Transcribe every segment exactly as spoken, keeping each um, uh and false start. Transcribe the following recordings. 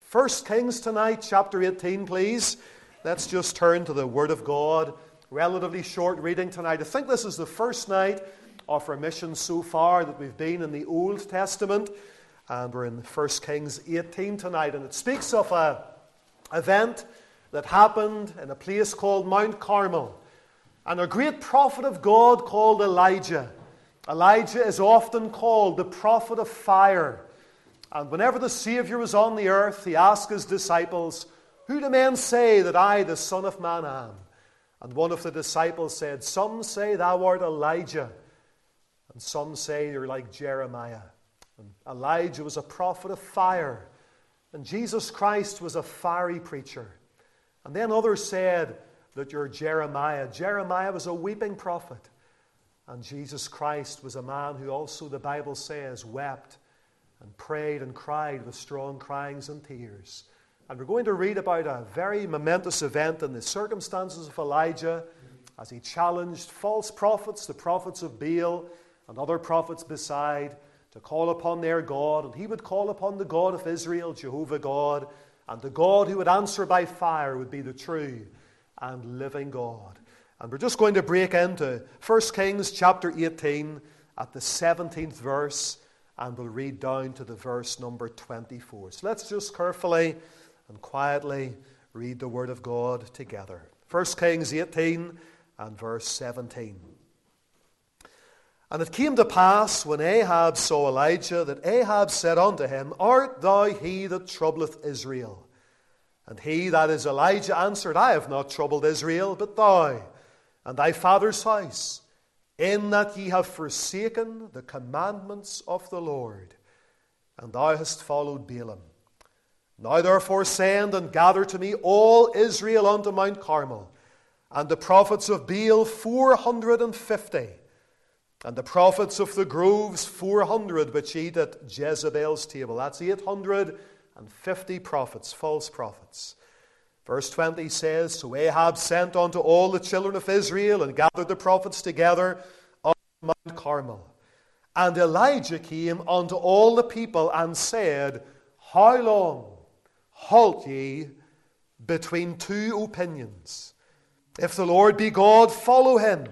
First Kings tonight, chapter eighteen, please. Let's just turn to the Word of God. Relatively short reading tonight. I think this is the first night of our mission so far that we've been in the Old Testament. And we're in First Kings eighteen tonight. And it speaks of an event that happened in a place called Mount Carmel. And a great prophet of God called Elijah. Elijah is often called the prophet of fire. And whenever the Savior was on the earth, he asked his disciples, "Who do men say that I, the Son of Man, am?" And one of the disciples said, "Some say thou art Elijah, and some say you're like Jeremiah." And Elijah was a prophet of fire, and Jesus Christ was a fiery preacher. And then others said that you're Jeremiah. Jeremiah was a weeping prophet, and Jesus Christ was a man who also, the Bible says, wept and prayed and cried with strong cryings and tears. And we're going to read about a very momentous event in the circumstances of Elijah as he challenged false prophets, the prophets of Baal and other prophets beside, to call upon their God. And he would call upon the God of Israel, Jehovah God, and the God who would answer by fire would be the true and living God. And we're just going to break into First Kings chapter eighteen at the seventeenth verse, and we'll read down to the verse number twenty-four. So let's just carefully and quietly read the Word of God together. First Kings eighteen and verse seventeen. And it came to pass, when Ahab saw Elijah, that Ahab said unto him, "Art thou he that troubleth Israel?" And he, that is Elijah, answered, "I have not troubled Israel, but thou, and thy father's house, in that ye have forsaken the commandments of the Lord, and thou hast followed Balaam. Now therefore send and gather to me all Israel unto Mount Carmel, and the prophets of Baal four hundred and fifty, and the prophets of the groves four hundred, which eat at Jezebel's table." That's eight hundred and fifty prophets, false prophets. Verse twenty says, "So Ahab sent unto all the children of Israel, and gathered the prophets together on Mount Carmel. And Elijah came unto all the people, and said, How long halt ye between two opinions? If the Lord be God, follow him.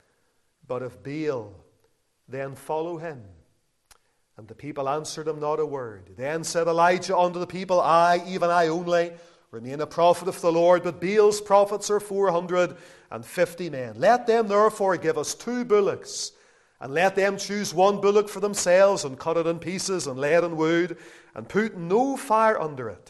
But if Baal, then follow him." And the people answered him not a word. Then said Elijah unto the people, "I, even I only, remain a prophet of the Lord, but Baal's prophets are four hundred and fifty men. Let them therefore give us two bullocks, and let them choose one bullock for themselves, and cut it in pieces, and lay it in wood, and put no fire under it.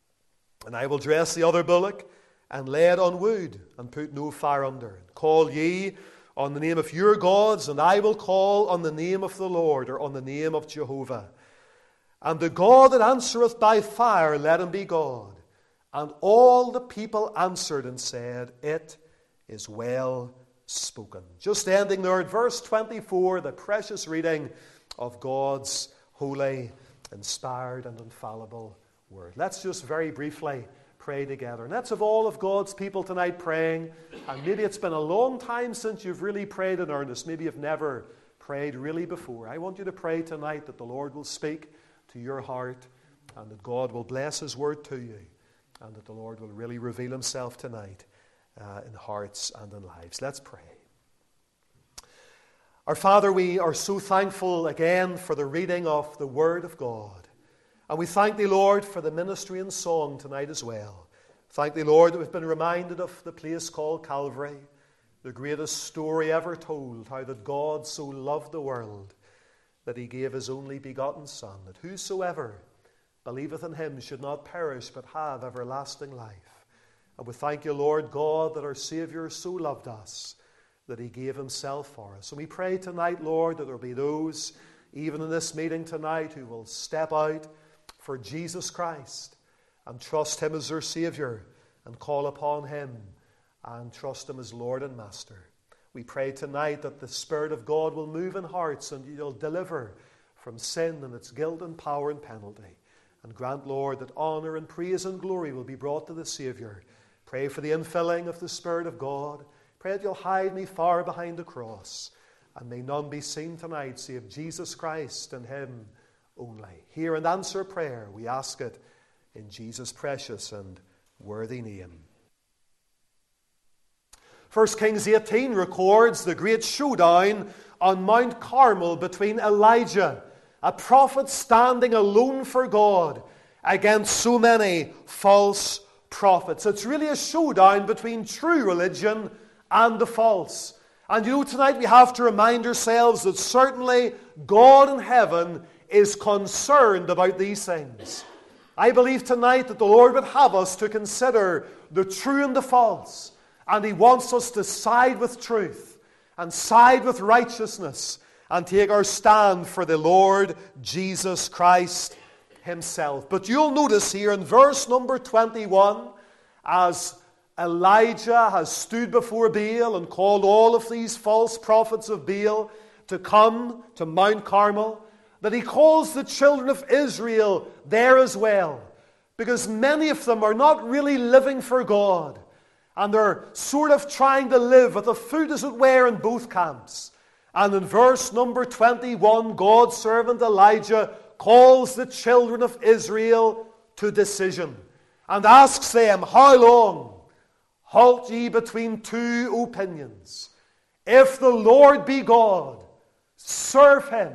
And I will dress the other bullock, and lay it on wood, and put no fire under it. Call ye on the name of your gods, and I will call on the name of the Lord," or on the name of Jehovah. "And the God that answereth by fire, let him be God." And all the people answered and said, "It is well spoken." Just ending there at verse twenty-four, the precious reading of God's holy, inspired, and infallible word. Let's just very briefly pray together. And that's of all of God's people tonight praying. And maybe it's been a long time since you've really prayed in earnest. Maybe you've never prayed really before. I want you to pray tonight that the Lord will speak to your heart, and that God will bless his word to you, and that the Lord will really reveal himself tonight uh, in hearts and in lives. Let's pray. Our Father, we are so thankful again for the reading of the Word of God. And we thank thee, Lord, for the ministry and song tonight as well. Thank thee, Lord, that we've been reminded of the place called Calvary, the greatest story ever told, how that God so loved the world that he gave his only begotten Son, that whosoever believeth in him should not perish but have everlasting life. And we thank you, Lord God, that our Saviour so loved us that he gave himself for us. And we pray tonight, Lord, that there will be those, even in this meeting tonight, who will step out for Jesus Christ and trust him as their Saviour, and call upon him and trust him as Lord and Master. We pray tonight that the Spirit of God will move in hearts, and you'll deliver from sin and its guilt and power and penalty. And grant, Lord, that honour and praise and glory will be brought to the Saviour. Pray for the infilling of the Spirit of God. Pray that you'll hide me far behind the cross, and may none be seen tonight save Jesus Christ and him only. Hear and answer prayer. We ask it in Jesus' precious and worthy name. First Kings eighteen records the great showdown on Mount Carmel between Elijah, a prophet standing alone for God, against so many false prophets. It's really a showdown between true religion and the false. And you know, tonight we have to remind ourselves that certainly God in heaven is concerned about these things. I believe tonight that the Lord would have us to consider the true and the false. And He wants us to side with truth and side with righteousness and take our stand for the Lord Jesus Christ Himself. But you'll notice here in verse number twenty-one, as Elijah has stood before Baal and called all of these false prophets of Baal to come to Mount Carmel, that he calls the children of Israel there as well, because many of them are not really living for God. And they're sort of trying to live with a foot, as it were, in both camps. And in verse number twenty-one, God's servant Elijah calls the children of Israel to decision and asks them, how long halt ye between two opinions? If the Lord be God, serve Him.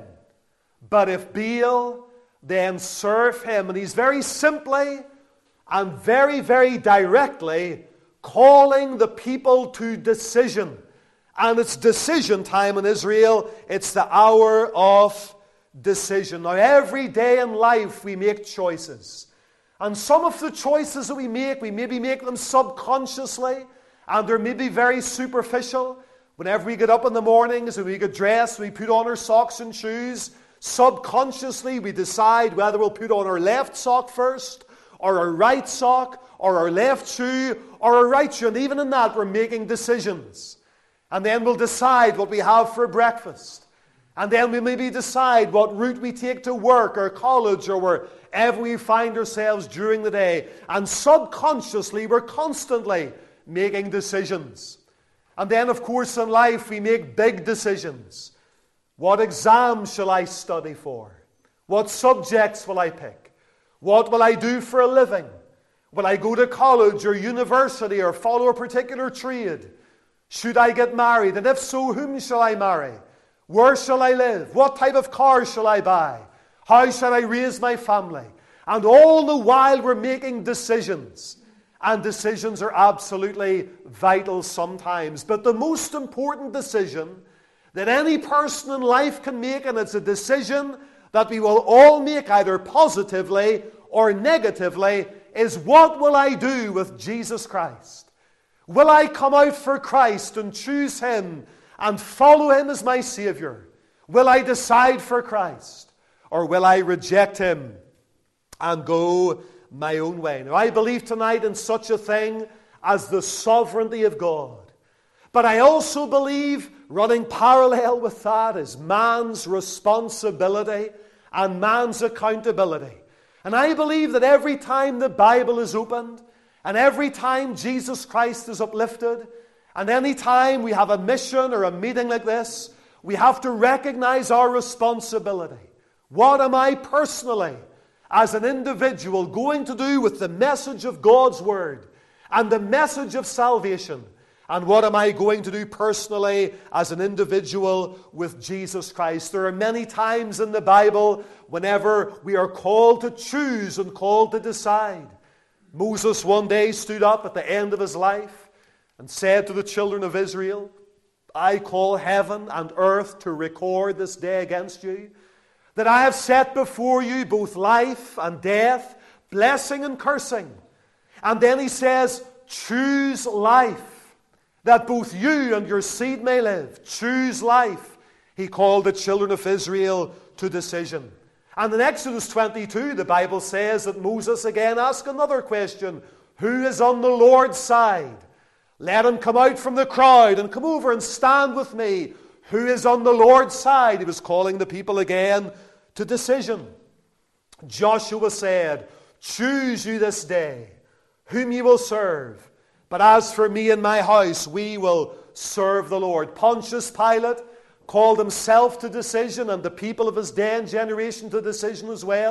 But if Baal, then serve him. And he's very simply and very, very directly calling the people to decision. And it's decision time in Israel. It's the hour of decision. Now, every day in life we make choices. And some of the choices that we make, we maybe make them subconsciously, and they're maybe very superficial. Whenever we get up in the mornings and we get dressed, we put on our socks and shoes, subconsciously we decide whether we'll put on our left sock first, or our right sock, or our left shoe, or our right shoe. And even in that, we're making decisions. And then we'll decide what we have for breakfast. And then we maybe decide what route we take to work or college or wherever we find ourselves during the day. And subconsciously, we're constantly making decisions. And then, of course, in life, we make big decisions. What exams shall I study for? What subjects will I pick? What will I do for a living? Will I go to college or university or follow a particular trade? Should I get married? And if so, whom shall I marry? Where shall I live? What type of car shall I buy? How shall I raise my family? And all the while we're making decisions. And decisions are absolutely vital sometimes. But the most important decision that any person in life can make, and it's a decision that we will all make either positively or negatively, is what will I do with Jesus Christ? Will I come out for Christ and choose Him and follow Him as my Savior? Will I decide for Christ? Or will I reject Him and go my own way? Now, I believe tonight in such a thing as the sovereignty of God. But I also believe, running parallel with that, is man's responsibility and man's accountability. And I believe that every time the Bible is opened, and every time Jesus Christ is uplifted, and any time we have a mission or a meeting like this, we have to recognize our responsibility. What am I personally, as an individual, going to do with the message of God's Word and the message of salvation? And what am I going to do personally as an individual with Jesus Christ? There are many times in the Bible whenever we are called to choose and called to decide. Moses one day stood up at the end of his life and said to the children of Israel, I call heaven and earth to record this day against you, that I have set before you both life and death, blessing and cursing. And then he says, choose life, that both you and your seed may live. Choose life. He called the children of Israel to decision. And in Exodus twenty-two, the Bible says that Moses again asked another question. Who is on the Lord's side? Let him come out from the crowd and come over and stand with me. Who is on the Lord's side? He was calling the people again to decision. Joshua said, choose you this day whom you will serve. But as for me and my house, we will serve the Lord. Pontius Pilate called himself to decision and the people of his day and generation to decision as well.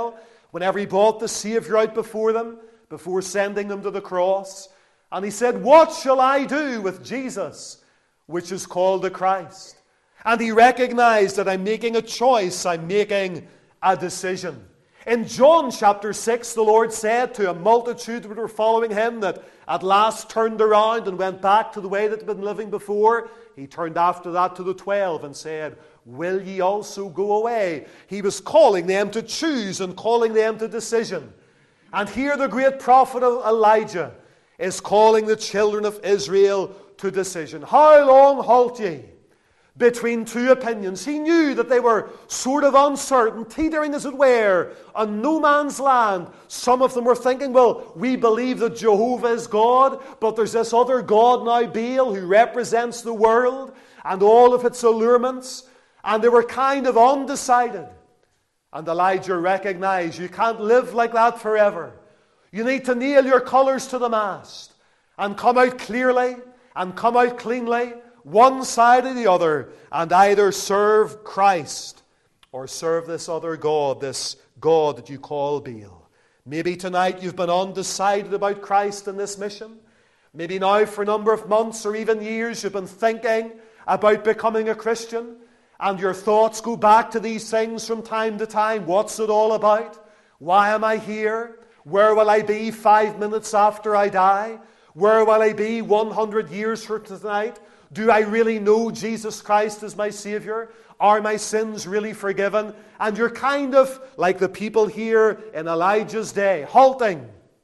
whenever he brought the Savior out before them, before sending them to the cross. And he said, what shall I do with Jesus, which is called the Christ? And he recognized that I'm making a choice, I'm making a decision. In John chapter six, the Lord said to a multitude that were following him that at last turned around and went back to the way that they'd been living before. He turned after that to the twelve and said, will ye also go away? He was calling them to choose and calling them to decision. And here the great prophet Elijah is calling the children of Israel to decision. How long halt ye between two opinions? He knew that they were sort of uncertain, teetering as it were, on no man's land. Some of them were thinking, well, we believe that Jehovah is God, but there's this other God now, Baal, who represents the world and all of its allurements. And they were kind of undecided. And Elijah recognized you can't live like that forever. You need to nail your colours to the mast and come out clearly and come out cleanly, one side or the other, and either serve Christ or serve this other God, this God that you call Baal. Maybe tonight you've been undecided about Christ and this mission. Maybe now for a number of months or even years you've been thinking about becoming a Christian. And your thoughts go back to these things from time to time. What's it all about? Why am I here? Where will I be five minutes after I die? Where will I be one hundred years from tonight? Do I really know Jesus Christ as my Savior? Are my sins really forgiven? And you're kind of like the people here in Elijah's day, halting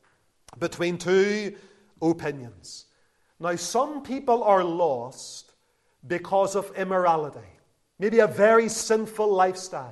between two opinions. Now, some people are lost because of immorality. Maybe a very sinful lifestyle.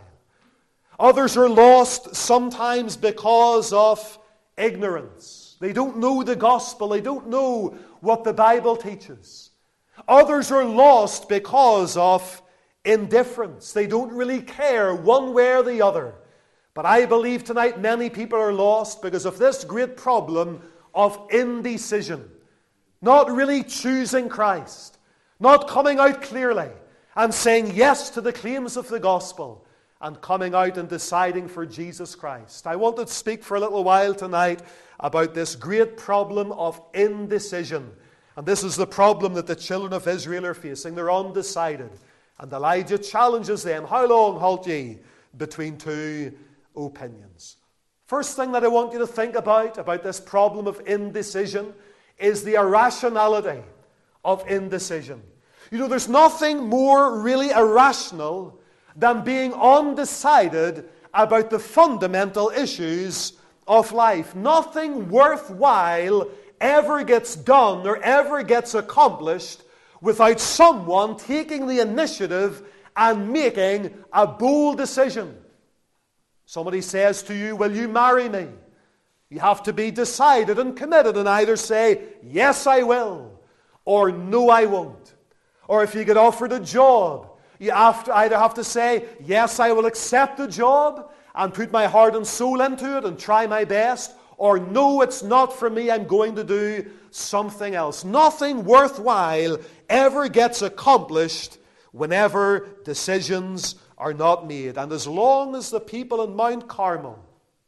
Others are lost sometimes because of ignorance. They don't know the gospel. They don't know what the Bible teaches. Others are lost because of indifference. They don't really care one way or the other. But I believe tonight many people are lost because of this great problem of indecision. Not really choosing Christ. Not coming out clearly and saying yes to the claims of the gospel and coming out and deciding for Jesus Christ. I want to speak for a little while tonight about this great problem of indecision. And this is the problem that the children of Israel are facing. They're undecided. And Elijah challenges them, how long halt ye between two opinions? First thing that I want you to think about, about this problem of indecision, is the irrationality of indecision. You know, there's nothing more really irrational than being undecided about the fundamental issues of life. Nothing worthwhile ever gets done or ever gets accomplished without someone taking the initiative and making a bold decision. Somebody says to you, will you marry me? You have to be decided and committed and either say, yes, I will, or no, I won't. Or if you get offered a job, you have to either have to say, yes, I will accept the job and put my heart and soul into it and try my best, or no, it's not for me, I'm going to do something else. Nothing worthwhile ever gets accomplished whenever decisions are not made. And as long as the people in Mount Carmel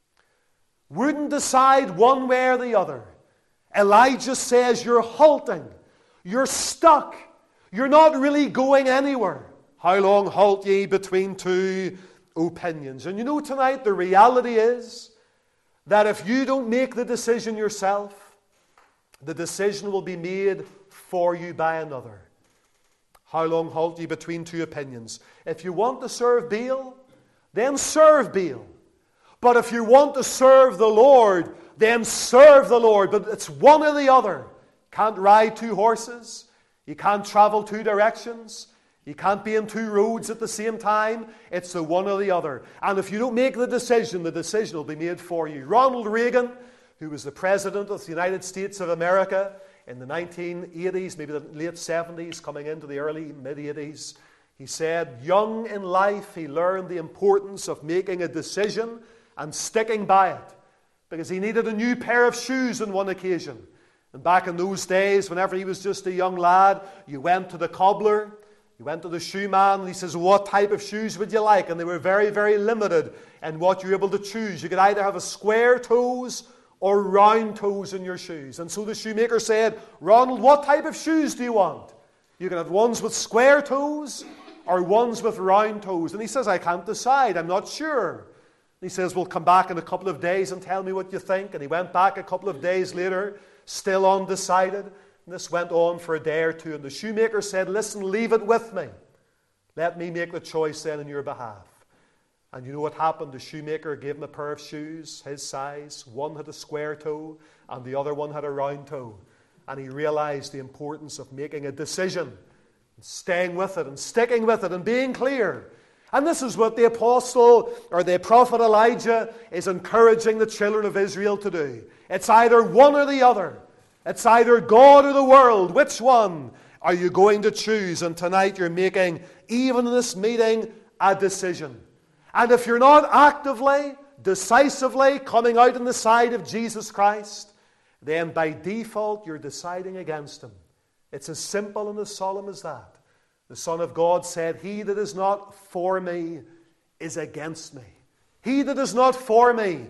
wouldn't decide one way or the other, Elijah says, you're halting, you're stuck, you're not really going anywhere. How long halt ye between two opinions? And you know tonight, the reality is that if you don't make the decision yourself, the decision will be made for you by another. How long halt ye between two opinions? If you want to serve Baal, then serve Baal. But if you want to serve the Lord, then serve the Lord. But it's one or the other. Can't ride two horses. You can't travel two directions. You can't be in two roads at the same time. It's the one or the other. And if you don't make the decision, the decision will be made for you. Ronald Reagan, who was the President of the United States of America in the nineteen eighties, maybe the late seventies, coming into the early mid-eighties, he said, young in life, he learned the importance of making a decision and sticking by it, because he needed a new pair of shoes on one occasion. And back in those days, whenever he was just a young lad, you went to the cobbler, He went to the shoe man and he says, what type of shoes would you like? And they were very, very limited in what you were able to choose. You could either have a square toes or round toes in your shoes. And so the shoemaker said, Ronald, what type of shoes do you want? You can have ones with square toes or ones with round toes. And he says, I can't decide. I'm not sure. And he says, well, come back in a couple of days and tell me what you think. And he went back a couple of days later, still undecided. And this went on for a day or two. And the shoemaker said, listen, leave it with me. Let me make the choice then on your behalf. And you know what happened? The shoemaker gave him a pair of shoes, his size. One had a square toe and the other one had a round toe. And he realized the importance of making a decision, and staying with it and sticking with it and being clear. And this is what the apostle or the prophet Elijah is encouraging the children of Israel to do. It's either one or the other. It's either God or the world. Which one are you going to choose? And tonight you're making, even in this meeting, a decision. And if you're not actively, decisively coming out on the side of Jesus Christ, then by default you're deciding against Him. It's as simple and as solemn as that. The Son of God said, he that is not for me is against me. He that is not for me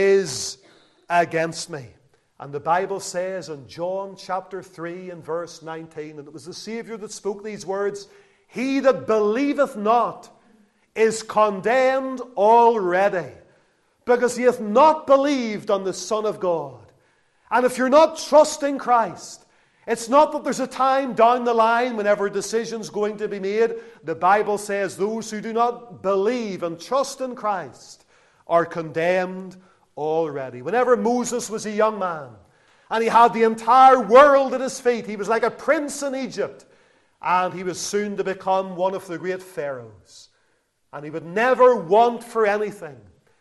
is against me. And the Bible says in John chapter three and verse nineteen, and it was the Savior that spoke these words, he that believeth not is condemned already, because he hath not believed on the Son of God. And if you're not trusting Christ, it's not that there's a time down the line whenever a decision's going to be made. The Bible says those who do not believe and trust in Christ are condemned already. Whenever Moses was a young man and he had the entire world at his feet, he was like a prince in Egypt, and he was soon to become one of the great pharaohs. And he would never want for anything.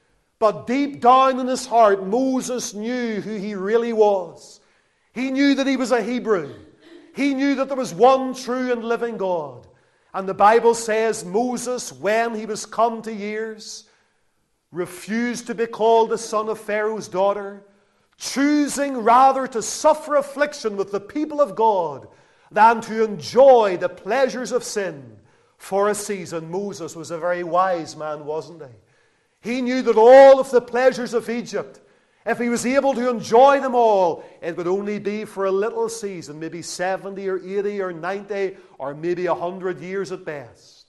But deep down in his heart, Moses knew who he really was. He knew that he was a Hebrew. He knew that there was one true and living God. And the Bible says Moses, when he was come to years, refused to be called the son of Pharaoh's daughter, choosing rather to suffer affliction with the people of God than to enjoy the pleasures of sin for a season. Moses was a very wise man, wasn't he? He knew that all of the pleasures of Egypt, if he was able to enjoy them all, it would only be for a little season, maybe seventy or eighty or ninety or maybe a hundred years at best.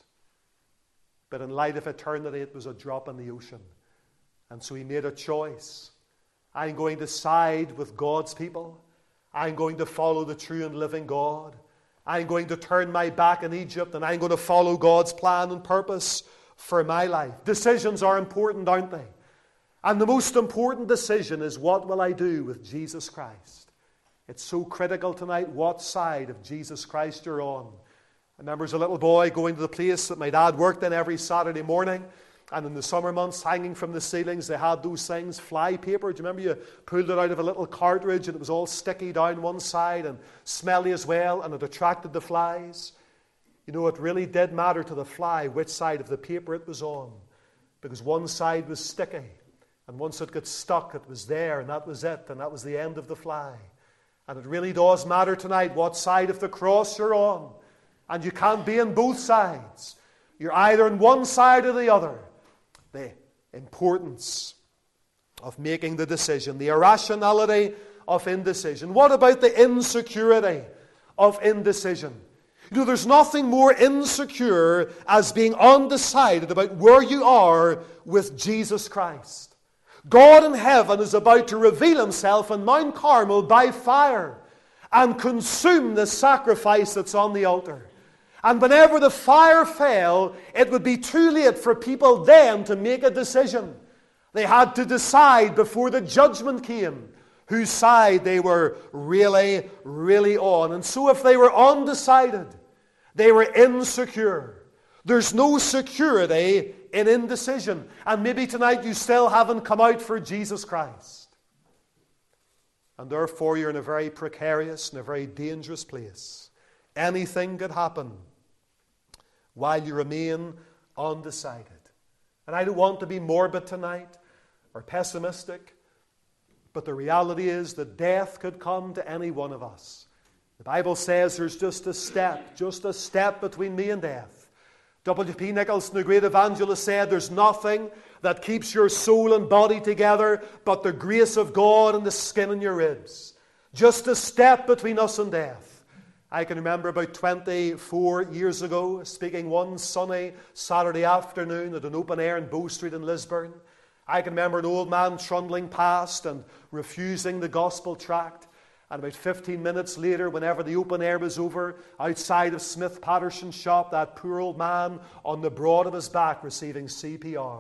But in light of eternity, it was a drop in the ocean. And so he made a choice. I'm going to side with God's people. I'm going to follow the true and living God. I'm going to turn my back on Egypt, and I'm going to follow God's plan and purpose for my life. Decisions are important, aren't they? And the most important decision is, what will I do with Jesus Christ? It's so critical tonight what side of Jesus Christ you're on. I remember as a little boy going to the place that my dad worked in every Saturday morning, and in the summer months, hanging from the ceilings, they had those things, fly paper. Do you remember you pulled it out of a little cartridge and it was all sticky down one side and smelly as well, and it attracted the flies? You know, it really did matter to the fly which side of the paper it was on, because one side was sticky, and once it got stuck, it was there, and that was it, and that was the end of the fly. And it really does matter tonight what side of the cross you're on, and you can't be on both sides. You're either on one side or the other. The importance of making the decision, the irrationality of indecision. What about the insecurity of indecision? You know, there's nothing more insecure as being undecided about where you are with Jesus Christ. God in heaven is about to reveal himself on Mount Carmel by fire and consume the sacrifice that's on the altar. And whenever the fire fell, it would be too late for people then to make a decision. They had to decide before the judgment came whose side they were really, really on. And so if they were undecided, they were insecure. There's no security in indecision. And maybe tonight you still haven't come out for Jesus Christ. And therefore you're in a very precarious and a very dangerous place. Anything could happen while you remain undecided. And I don't want to be morbid tonight or pessimistic, but the reality is that death could come to any one of us The Bible says there's just a step, just a step between me and death. W P Nicholson, the great evangelist, said there's nothing that keeps your soul and body together but the grace of God and the skin in your ribs. Just a step between us and death. I can remember about twenty-four years ago, speaking one sunny Saturday afternoon at an open air in Bow Street in Lisburn. I can remember an old man trundling past and refusing the gospel tract. And about fifteen minutes later, whenever the open air was over, outside of Smith Patterson's shop, that poor old man on the broad of his back receiving C P R.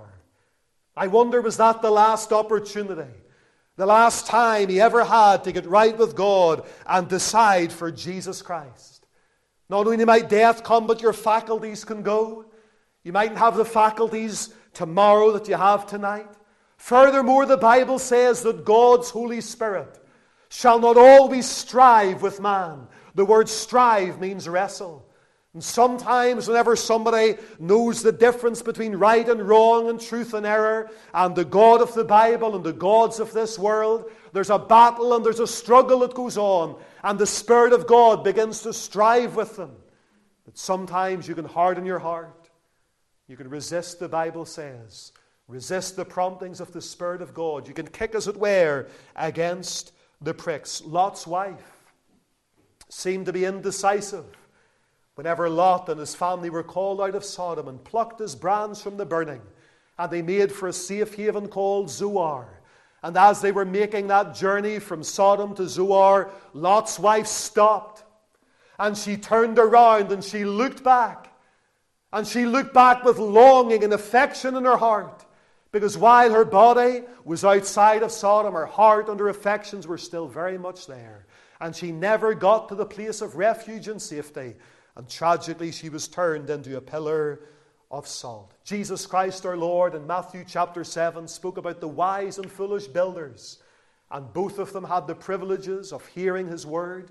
I wonder, was that the last opportunity? The last time he ever had to get right with God and decide for Jesus Christ. Not only might death come, but your faculties can go. You mightn't have the faculties tomorrow that you have tonight. Furthermore, the Bible says that God's Holy Spirit shall not always strive with man. The word strive means wrestle. And sometimes whenever somebody knows the difference between right and wrong and truth and error and the God of the Bible and the gods of this world, there's a battle and there's a struggle that goes on, and the Spirit of God begins to strive with them. But sometimes you can harden your heart. You can resist, the Bible says. Resist the promptings of the Spirit of God. You can kick, as it were, against the pricks. Lot's wife seemed to be indecisive. Whenever Lot and his family were called out of Sodom and plucked his brands from the burning, and they made for a safe haven called Zoar. And as they were making that journey from Sodom to Zoar, Lot's wife stopped. And she turned around and she looked back. And she looked back with longing and affection in her heart. Because while her body was outside of Sodom, her heart and her affections were still very much there. And she never got to the place of refuge and safety. And tragically, she was turned into a pillar of salt. Jesus Christ our Lord in Matthew chapter seven spoke about the wise and foolish builders. And both of them had the privileges of hearing His word.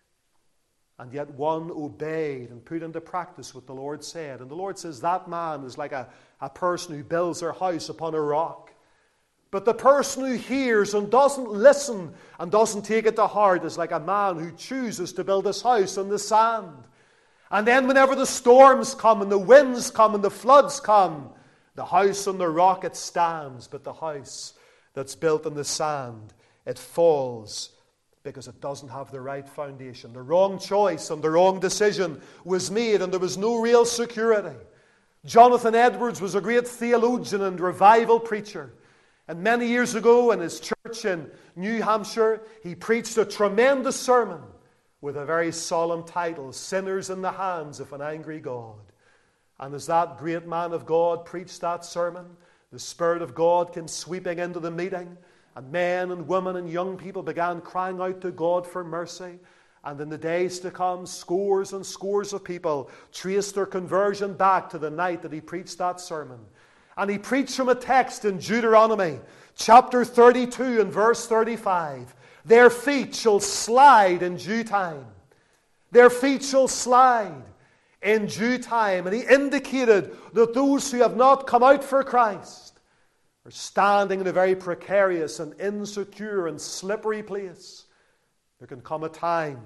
And yet one obeyed and put into practice what the Lord said. And the Lord says that man is like a, a person who builds their house upon a rock. But the person who hears and doesn't listen and doesn't take it to heart is like a man who chooses to build his house on the sand. And then whenever the storms come and the winds come and the floods come, the house on the rock, it stands. But the house that's built on the sand, it falls because it doesn't have the right foundation. The wrong choice and the wrong decision was made, and there was no real security. Jonathan Edwards was a great theologian and revival preacher. And many years ago in his church in New Hampshire, he preached a tremendous sermon with a very solemn title, Sinners in the Hands of an Angry God. And as that great man of God preached that sermon, the Spirit of God came sweeping into the meeting, and men and women and young people began crying out to God for mercy. And in the days to come, scores and scores of people traced their conversion back to the night that he preached that sermon. And he preached from a text in Deuteronomy, chapter thirty-two and verse thirty-five. Their feet shall slide in due time. Their feet shall slide in due time. And he indicated that those who have not come out for Christ are standing in a very precarious and insecure and slippery place. There can come a time,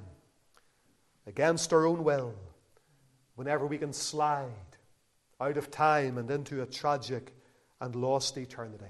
against our own will, whenever we can slide out of time and into a tragic and lost eternity.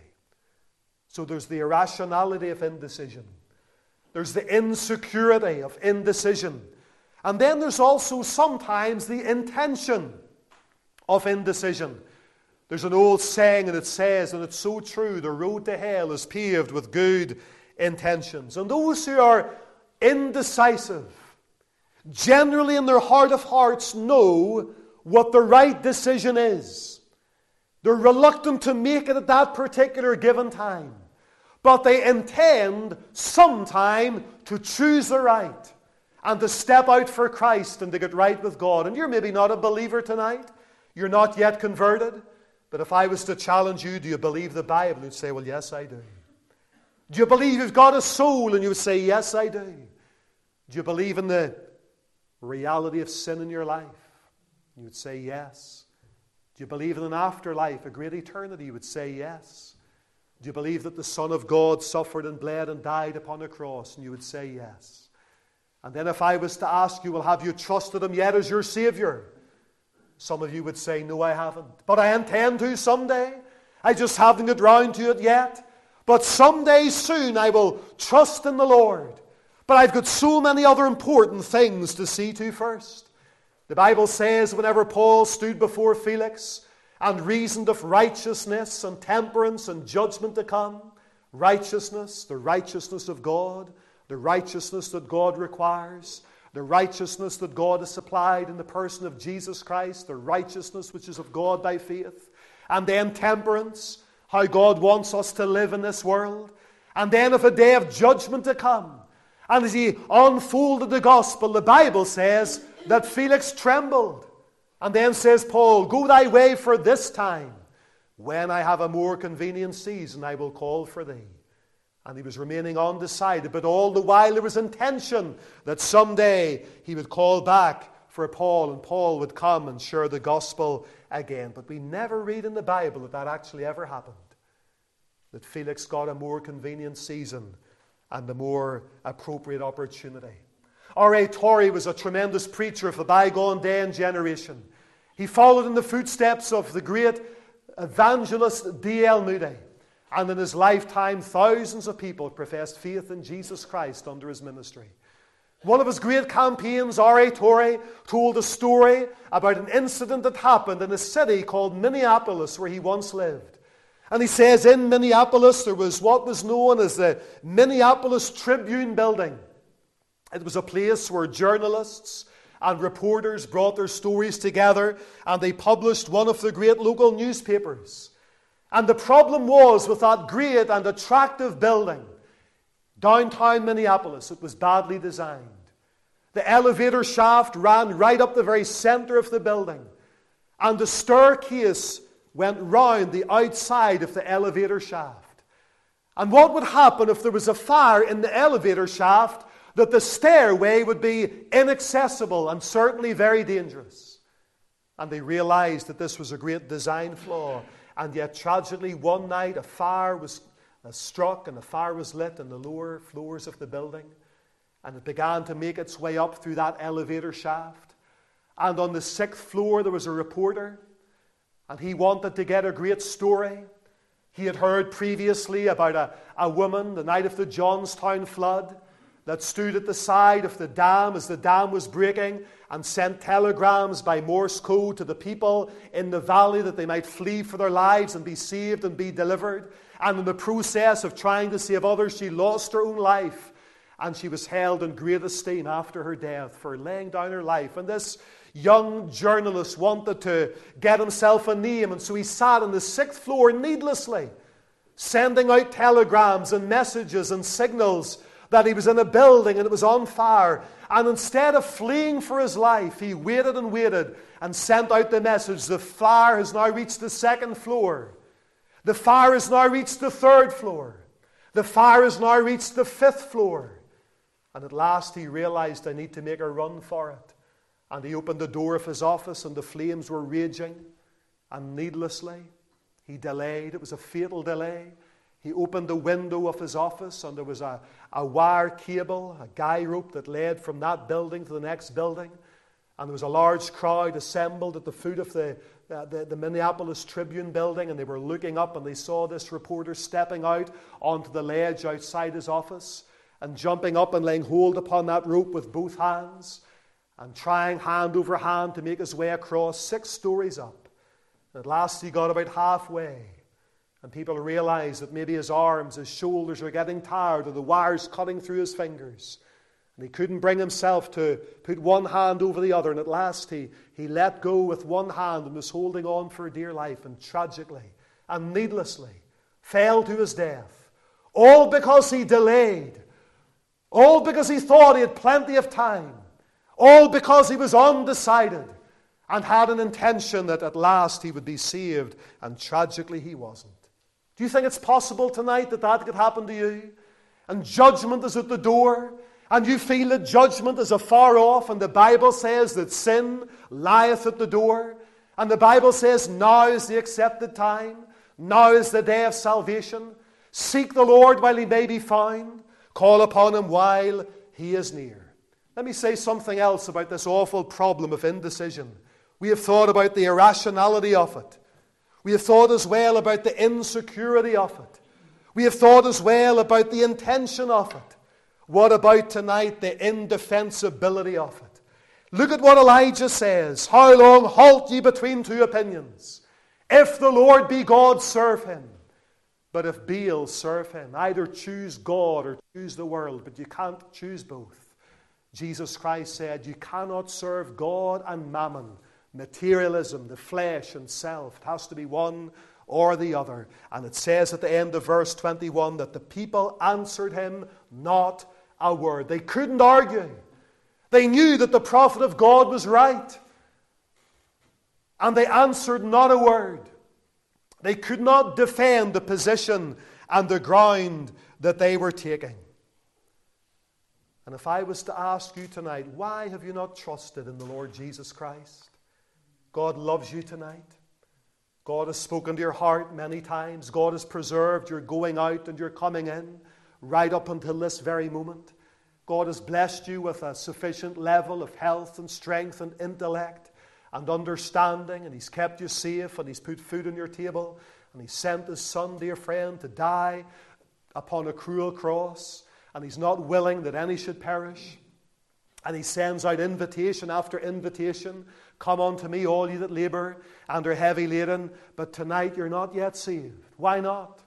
So there's the irrationality of indecision. There's the insecurity of indecision. And then there's also sometimes the intention of indecision. There's an old saying, and it says, and it's so true, the road to hell is paved with good intentions. And those who are indecisive, generally in their heart of hearts know what the right decision is. They're reluctant to make it at that particular given time. But they intend sometime to choose the right and to step out for Christ and to get right with God. And you're maybe not a believer tonight. You're not yet converted. But if I was to challenge you, do you believe the Bible? You'd say, well, yes, I do. Do you believe you've got a soul? And you would say, yes, I do. Do you believe in the reality of sin in your life? You would say, yes. Do you believe in an afterlife, a great eternity? You would say, yes. Do you believe that the Son of God suffered and bled and died upon a cross? And you would say, yes. And then if I was to ask you, well, have you trusted him yet as your Savior? Some of you would say, no, I haven't. But I intend to someday. I just haven't got round to it yet. But someday soon I will trust in the Lord. But I've got so many other important things to see to first. The Bible says whenever Paul stood before Felix and reasoned of righteousness and temperance and judgment to come, righteousness, the righteousness of God, the righteousness that God requires, the righteousness that God has supplied in the person of Jesus Christ, the righteousness which is of God by faith, and then temperance, how God wants us to live in this world, and then of a day of judgment to come. And as he unfolded the gospel, the Bible says that Felix trembled. And then says Paul, go thy way for this time. When I have a more convenient season, I will call for thee. And he was remaining undecided, but all the while there was intention that someday he would call back for Paul, and Paul would come and share the gospel again. But we never read in the Bible that that actually ever happened. That Felix got a more convenient season and a more appropriate opportunity. R A Torrey was a tremendous preacher of the bygone day and generation. He followed in the footsteps of the great evangelist D L Moody. And in his lifetime, thousands of people professed faith in Jesus Christ under his ministry. One of his great campaigns, R A Torrey told a story about an incident that happened in a city called Minneapolis, where he once lived. And he says in Minneapolis there was what was known as the Minneapolis Tribune building. It was a place where journalists and reporters brought their stories together, and they published one of the great local newspapers. And the problem was with that great and attractive building, downtown Minneapolis, it was badly designed. The elevator shaft ran right up the very center of the building, and the staircase went round the outside of the elevator shaft. And what would happen if there was a fire in the elevator shaft? That the stairway would be inaccessible and certainly very dangerous. And they realized that this was a great design flaw. And yet, tragically, one night a fire was struck and the fire was lit in the lower floors of the building. And it began to make its way up through that elevator shaft. And on the sixth floor there was a reporter. And he wanted to get a great story. He had heard previously about a, a woman the night of the Johnstown flood that stood at the side of the dam as the dam was breaking and sent telegrams by Morse code to the people in the valley that they might flee for their lives and be saved and be delivered. And in the process of trying to save others, she lost her own life. And she was held in great esteem after her death for laying down her life. And this young journalist wanted to get himself a name, and so he sat on the sixth floor needlessly, sending out telegrams and messages and signals that he was in a building and it was on fire. And instead of fleeing for his life, he waited and waited and sent out the message, the fire has now reached the second floor. The fire has now reached the third floor. The fire has now reached the fifth floor. And at last he realized, I need to make a run for it. And he opened the door of his office and the flames were raging. And needlessly, he delayed. It was a fatal delay. He opened the window of his office and there was a, a wire cable, a guy rope that led from that building to the next building. And there was a large crowd assembled at the foot of the, uh, the, the Minneapolis Tribune building, and they were looking up and they saw this reporter stepping out onto the ledge outside his office and jumping up and laying hold upon that rope with both hands and trying hand over hand to make his way across six stories up. And at last he got about halfway. And people realized that maybe his arms, his shoulders were getting tired, or the wires cutting through his fingers. And he couldn't bring himself to put one hand over the other. And at last he, he let go with one hand and was holding on for dear life. And tragically and needlessly fell to his death. All because he delayed. All because he thought he had plenty of time. All because he was undecided and had an intention that at last he would be saved. And tragically he wasn't. Do you think it's possible tonight that that could happen to you? And judgment is at the door, and you feel that judgment is afar off, and the Bible says that sin lieth at the door, and the Bible says now is the accepted time, now is the day of salvation. Seek the Lord while he may be found, call upon him while he is near. Let me say something else about this awful problem of indecision. We have thought about the irrationality of it. We have thought as well about the insecurity of it. We have thought as well about the intention of it. What about tonight the indefensibility of it? Look at what Elijah says. How long halt ye between two opinions? If the Lord be God, serve him. But if Baal, serve him. Either choose God or choose the world, but you can't choose both. Jesus Christ said you cannot serve God and mammon, materialism, the flesh and self. It has to be one or the other. And it says at the end of verse twenty-one that the people answered him not a word. They couldn't argue. They knew that the prophet of God was right. And they answered not a word. They could not defend the position and the ground that they were taking. And if I was to ask you tonight, why have you not trusted in the Lord Jesus Christ? God loves you tonight. God has spoken to your heart many times. God has preserved your going out and your coming in right up until this very moment. God has blessed you with a sufficient level of health and strength and intellect and understanding, and He's kept you safe, and He's put food on your table, and He sent His Son, dear friend, to die upon a cruel cross, and He's not willing that any should perish. And He sends out invitation after invitation. Come unto me, all you that labour and are heavy laden. But tonight you're not yet saved. Why not?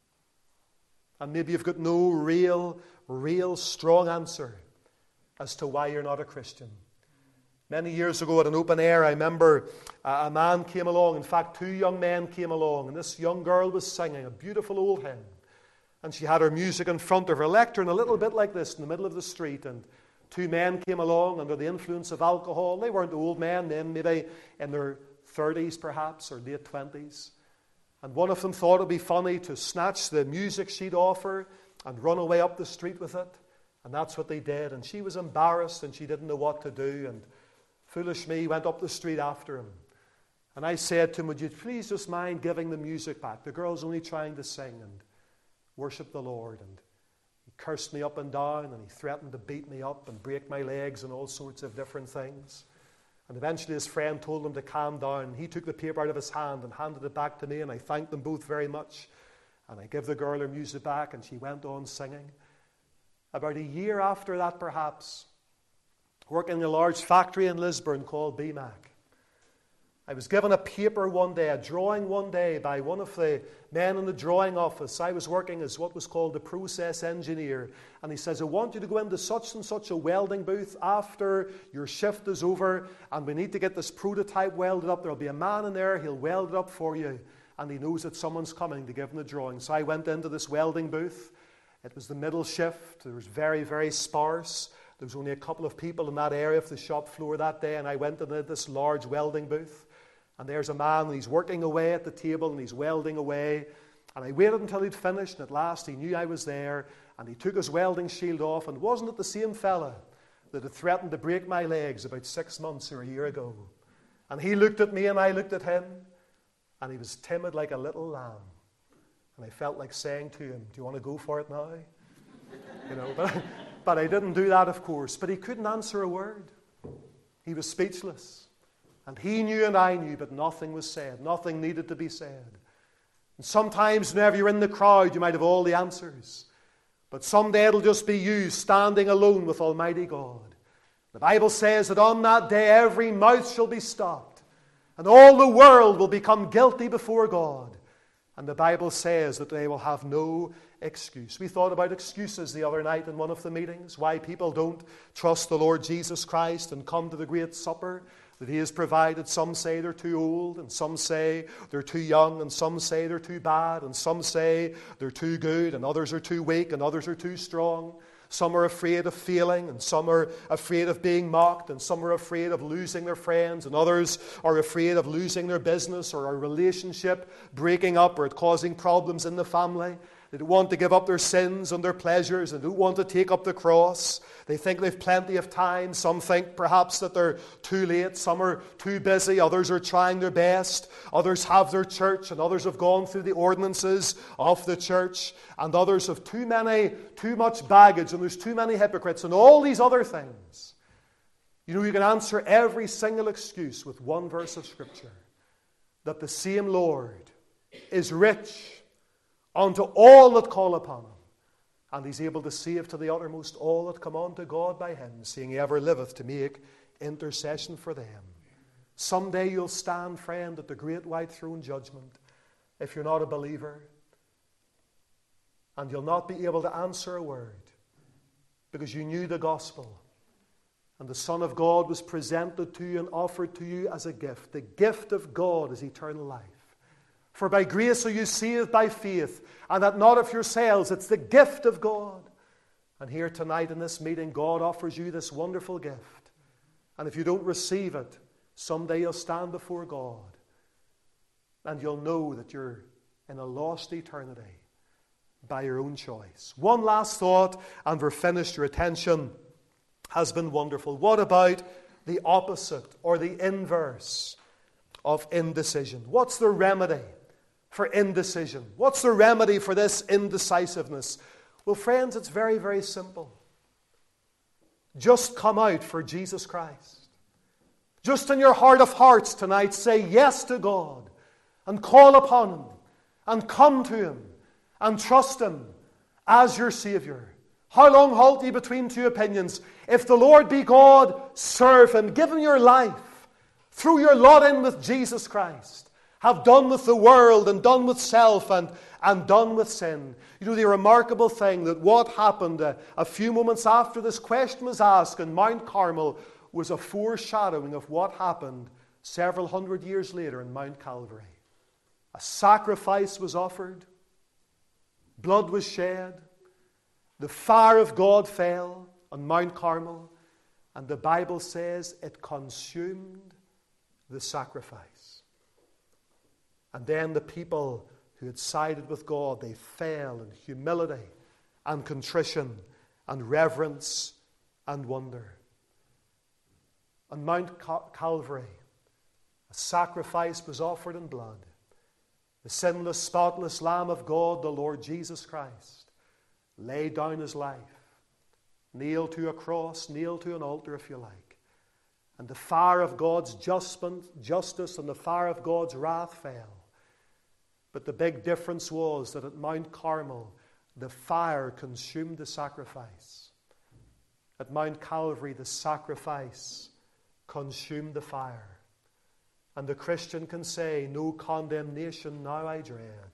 And maybe you've got no real, real strong answer as to why you're not a Christian. Many years ago at an open air, I remember a man came along. In fact, two young men came along. And this young girl was singing a beautiful old hymn. And she had her music in front of her, lectern a little bit like this in the middle of the street. And two men came along under the influence of alcohol. They weren't old men, men maybe in their thirties perhaps, or late twenties. And one of them thought it would be funny to snatch the music she'd offer and run away up the street with it. And that's what they did. And she was embarrassed and she didn't know what to do. And foolish me went up the street after him. And I said to him, would you please just mind giving the music back? The girl's only trying to sing and worship the Lord. And he cursed me up and down, and he threatened to beat me up and break my legs and all sorts of different things. And eventually his friend told him to calm down. He took the paper out of his hand and handed it back to me, and I thanked them both very much. And I gave the girl her music back, and she went on singing. About a year after that, perhaps, working in a large factory in Lisburn called B M A C, I was given a paper one day, a drawing one day by one of the men in the drawing office. I was working as what was called the process engineer. And he says, I want you to go into such and such a welding booth after your shift is over, and we need to get this prototype welded up. There'll be a man in there, he'll weld it up for you. And he knows that someone's coming to give him the drawing. So I went into this welding booth. It was the middle shift. It was very, very sparse. There was only a couple of people in that area of the shop floor that day, and I went into this large welding booth. And there's a man, and he's working away at the table, and he's welding away. And I waited until he'd finished, and at last he knew I was there, and he took his welding shield off, and wasn't it the same fella that had threatened to break my legs about six months or a year ago? And he looked at me, and I looked at him, and he was timid like a little lamb. And I felt like saying to him, do you want to go for it now? You know, but, but I didn't do that, of course. But he couldn't answer a word. He was speechless. And he knew and I knew, but nothing was said. Nothing needed to be said. And sometimes whenever you're in the crowd, you might have all the answers. But someday it'll just be you standing alone with Almighty God. The Bible says that on that day every mouth shall be stopped, and all the world will become guilty before God. And the Bible says that they will have no excuse. We thought about excuses the other night in one of the meetings, why people don't trust the Lord Jesus Christ and come to the great supper that He has provided. Some say they're too old, and some say they're too young, and some say they're too bad, and some say they're too good, and others are too weak, and others are too strong. Some are afraid of failing, and some are afraid of being mocked, and some are afraid of losing their friends, and others are afraid of losing their business or a relationship breaking up or it causing problems in the family. They don't want to give up their sins and their pleasures and don't want to take up the cross. They think they've plenty of time. Some think perhaps that they're too late. Some are too busy. Others are trying their best. Others have their church, and others have gone through the ordinances of the church. And others have too many, too much baggage, and there's too many hypocrites, and all these other things. You know, you can answer every single excuse with one verse of Scripture. That the same Lord is rich unto all that call upon him, and he's able to save to the uttermost all that come unto God by him, seeing he ever liveth to make intercession for them. Someday you'll stand, friend, at the great white throne judgment, if you're not a believer, and you'll not be able to answer a word, because you knew the gospel, and the Son of God was presented to you and offered to you as a gift. The gift of God is eternal life. For by grace are you saved by faith, and that not of yourselves. It's the gift of God. And here tonight in this meeting, God offers you this wonderful gift. And if you don't receive it, someday you'll stand before God, and you'll know that you're in a lost eternity by your own choice. One last thought, and we're finished. Your attention has been wonderful. What about the opposite or the inverse of indecision? What's the remedy for indecision? What's the remedy for this indecisiveness? Well, friends, it's very, very simple. Just come out for Jesus Christ. Just in your heart of hearts tonight, say yes to God and call upon Him and come to Him and trust Him as your Savior. How long halt ye between two opinions? If the Lord be God, serve Him. Give Him your life. Throw your lot in with Jesus Christ. Have done with the world and done with self and, and done with sin. You know, the remarkable thing that what happened a, a few moments after this question was asked in Mount Carmel was a foreshadowing of what happened several hundred years later in Mount Calvary. A sacrifice was offered. Blood was shed. The fire of God fell on Mount Carmel, and the Bible says it consumed the sacrifice. And then the people who had sided with God, they fell in humility and contrition and reverence and wonder. On Mount Cal- Calvary, a sacrifice was offered in blood. The sinless, spotless Lamb of God, the Lord Jesus Christ, laid down His life, nailed to a cross, nailed to an altar, if you like. And the fire of God's justice and the fire of God's wrath fell. But the big difference was that at Mount Carmel, the fire consumed the sacrifice. At Mount Calvary, the sacrifice consumed the fire. And the Christian can say, no condemnation now I dread.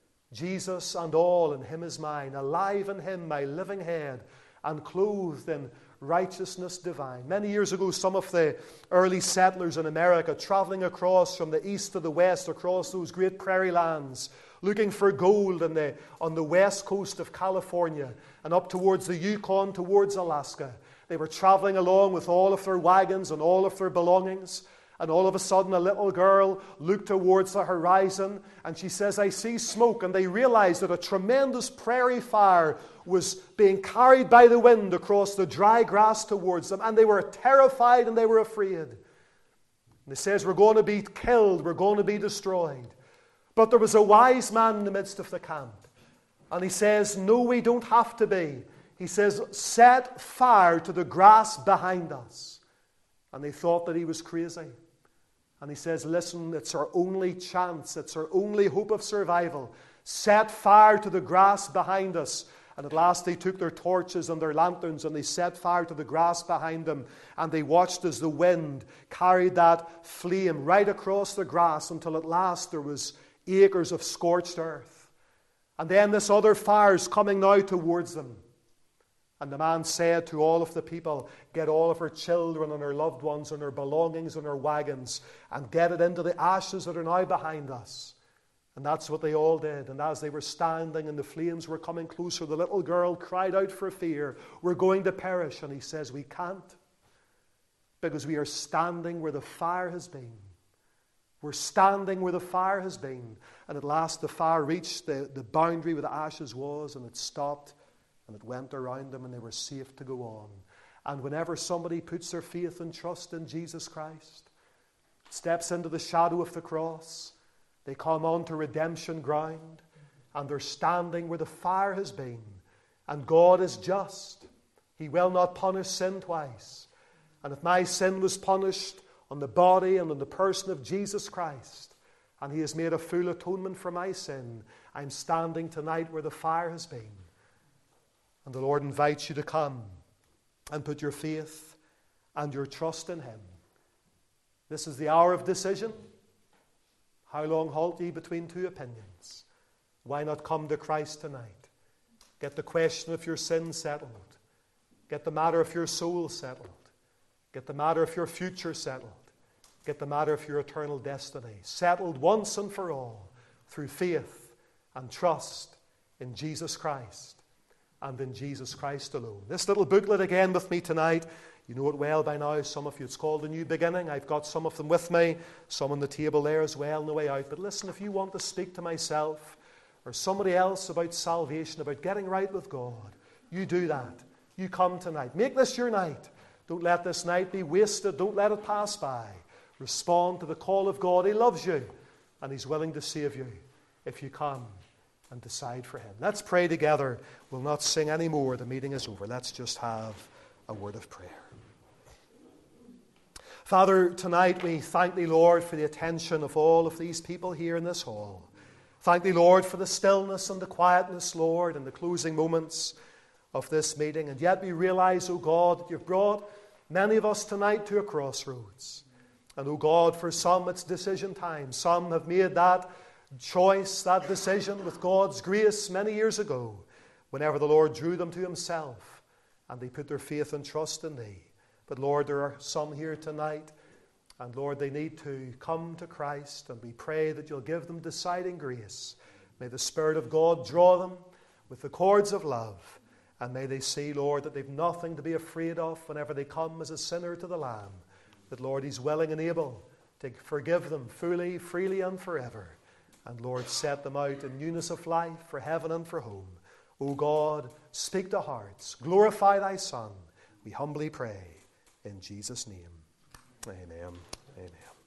Jesus and all in Him is mine, alive in Him my living head, and clothed in righteousness divine. Many years ago, some of the early settlers in America, traveling across from the east to the west, across those great prairie lands, looking for gold in the, on the west coast of California and up towards the Yukon, towards Alaska. They were traveling along with all of their wagons and all of their belongings. And all of a sudden, a little girl looked towards the horizon, and she says, I see smoke. And they realized that a tremendous prairie fire was being carried by the wind across the dry grass towards them. And they were terrified and they were afraid. And it says, we're going to be killed, we're going to be destroyed. But there was a wise man in the midst of the camp. And he says, no, we don't have to be. He says, set fire to the grass behind us. And they thought that he was crazy. And he says, listen, it's our only chance. It's our only hope of survival. Set fire to the grass behind us. And at last they took their torches and their lanterns and they set fire to the grass behind them. And they watched as the wind carried that flame right across the grass until at last there was acres of scorched earth. And then this other fire is coming now towards them. And the man said to all of the people, get all of her children and her loved ones and her belongings and her wagons and get it into the ashes that are now behind us. And that's what they all did. And as they were standing and the flames were coming closer, the little girl cried out for fear, we're going to perish. And he says, we can't, because we are standing where the fire has been. We're standing where the fire has been. And at last the fire reached the, the boundary where the ashes was, and it stopped, and it went around them, and they were safe to go on. And whenever somebody puts their faith and trust in Jesus Christ, steps into the shadow of the cross, they come onto redemption ground, and they're standing where the fire has been. And God is just. He will not punish sin twice. And if my sin was punished on the body and on the person of Jesus Christ, and He has made a full atonement for my sin, I'm standing tonight where the fire has been. And the Lord invites you to come and put your faith and your trust in Him. This is the hour of decision. How long halt ye between two opinions? Why not come to Christ tonight? Get the question of your sin settled. Get the matter of your soul settled. Get the matter of your future settled. Get the matter of your eternal destiny settled once and for all through faith and trust in Jesus Christ and in Jesus Christ alone. This little booklet again with me tonight. You know it well by now. Some of you, it's called The New Beginning. I've got some of them with me, some on the table there as well on the way out. But listen, if you want to speak to myself or somebody else about salvation, about getting right with God, you do that. You come tonight. Make this your night. Don't let this night be wasted. Don't let it pass by. Respond to the call of God. He loves you, and He's willing to save you if you come and decide for Him. Let's pray together. We'll not sing any more. The meeting is over. Let's just have a word of prayer. Father, tonight we thank Thee, Lord, for the attention of all of these people here in this hall. Thank Thee, Lord, for the stillness and the quietness, Lord, in the closing moments of this meeting. And yet we realize, O God, that You've brought many of us tonight to a crossroads. And, O God, for some it's decision time. Some have made that choice, that decision with God's grace many years ago, whenever the Lord drew them to Himself and they put their faith and trust in Thee. But, Lord, there are some here tonight, and, Lord, they need to come to Christ, and we pray that You'll give them deciding grace. May the Spirit of God draw them with the cords of love, and may they see, Lord, that they've nothing to be afraid of whenever they come as a sinner to the Lamb. That, Lord, He's willing and able to forgive them fully, freely, and forever. And, Lord, set them out in newness of life for heaven and for home. O God, speak to hearts. Glorify Thy Son. We humbly pray in Jesus' name. Amen. Amen.